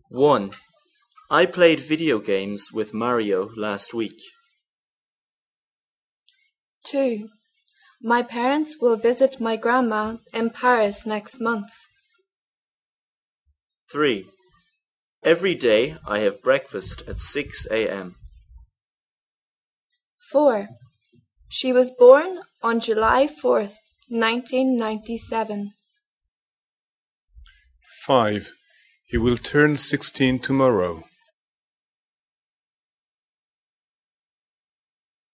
1. I played video games with Mario last week. 2. My parents will visit my grandma in Paris next month. 3. Every day I have breakfast at 6 a.m. 4. She was born on July 4th, 1997. 5. He will turn 16 tomorrow.